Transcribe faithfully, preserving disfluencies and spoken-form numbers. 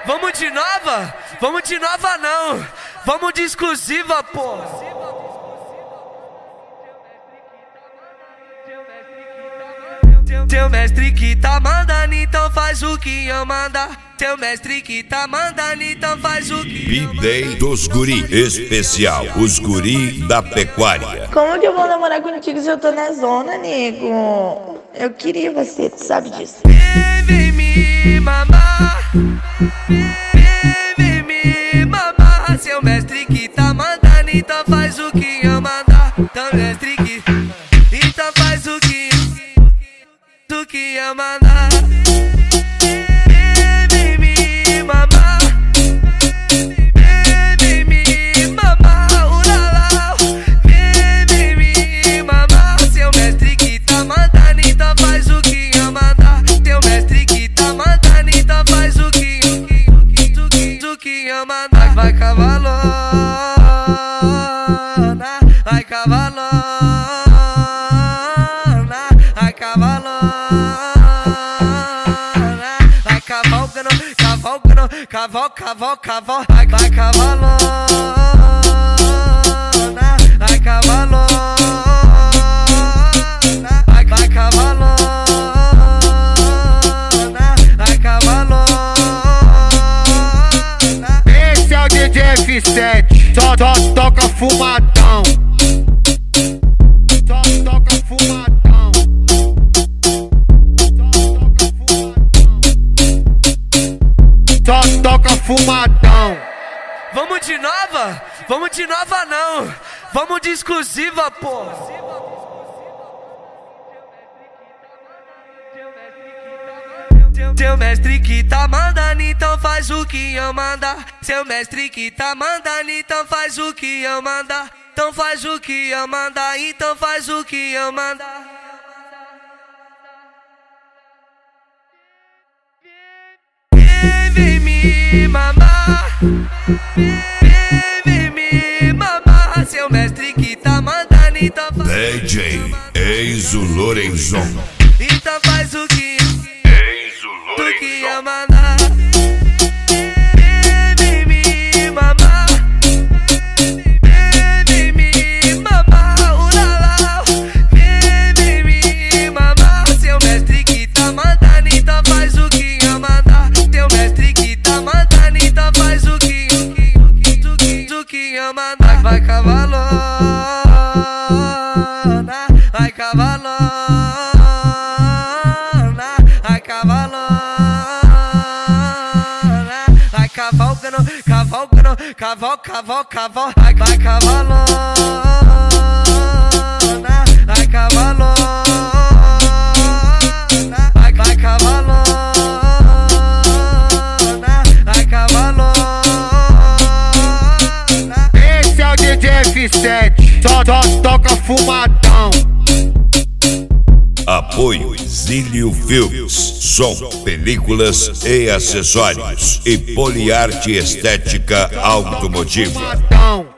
Vamos de nova? Vamos de nova não. Vamos de exclusiva, pô. Teu mestre que tá mandando, então faz o que eu mandar. Teu mestre que tá mandando, então faz o que eu mandar. B-Day dos Guri Especial, os guri da pecuária. Como que eu vou namorar contigo se eu tô na zona, nego? Eu queria você, tu sabe disso. Vem me mamar, vem me mamar. Seu mestre que tá mandando, então faz o que eu mandar. Teu mestre que, então faz o que, o que eu mandar. Vem me mamar, vem me mamar, uralau. Vem me mamar. Seu mestre que tá mandando, então faz o que eu mandar. Teu mestre que tá mandando, então faz o que, o que, o que, o que eu mandar. Vai cavalona, vai cavalona, vai cavalona, vai cavalgando, cavalgando, caval, caval, caval, vai, vai cavalona, vai cavalona, vai, vai cavalona, vai cavalona. Esse é o D J F sete, só, só toca fumadão. Só toca fumadão. Só toca fumadão. Vamos de nova? Vamos de nova não. Vamos de exclusiva, pô. Teu mestre que tá mandando, então faz o que eu mandar. Seu mestre que tá mandando, então faz o que eu mandar. Então faz o que eu mandar, então faz o que eu mandar. Vem me mamar, vem me mamar. Seu mestre que tá mandando, então faz D J Enzo Lorenzon. então faz o que, Enzo o que eu Lorenzon. mandar. Vem me mamar, vem me mamar, uralau. Vem me mamar. Seu mestre que tá mandando, então faz o que eu mandar. Teu mestre que tá mandando, então faz o que, o que, o que, o que eu mandar. Vai cavalona, vai cavalona, vai cavalona, vai cavalgando, cavalgando, caval, caval, caval, vai, vai cavalona, vai cavalona, vai, vai cavalona, vai cavalona. Esse é o D J F sete, só, só toca fumadão. Apoio Zílio Filmes, som, películas e acessórios e Poliarte Estética Automotiva. Fumadão.